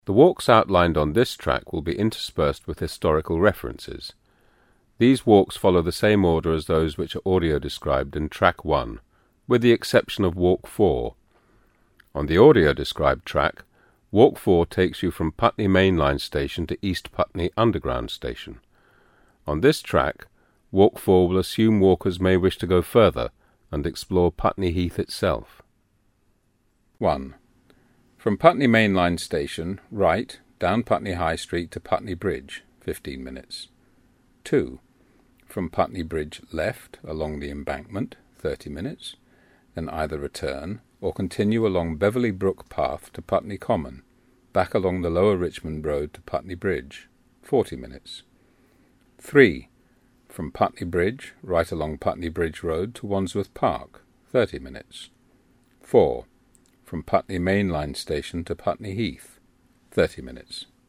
The walks outlined on this track will be interspersed with historical references. These walks follow the same order as those which are audio described in Track 1, with the exception of Walk 4. On the audio described track, Walk 4 takes you from Putney Main Line Station to East Putney Underground Station. On this track, Walk 4 will assume walkers may wish to go further and explore Putney Heath itself. 1. From Putney Main Line Station, right, down Putney High Street to Putney Bridge, 15 minutes. 2. From Putney Bridge left, along the embankment, 30 minutes. Then either return or continue along Beverley Brook Path to Putney Common, back along the Lower Richmond Road to Putney Bridge, 40 minutes. 3. From Putney Bridge, right along Putney Bridge Road to Wandsworth Park, 30 minutes. 4. From Putney Main Line Station to Putney Heath, 30 minutes.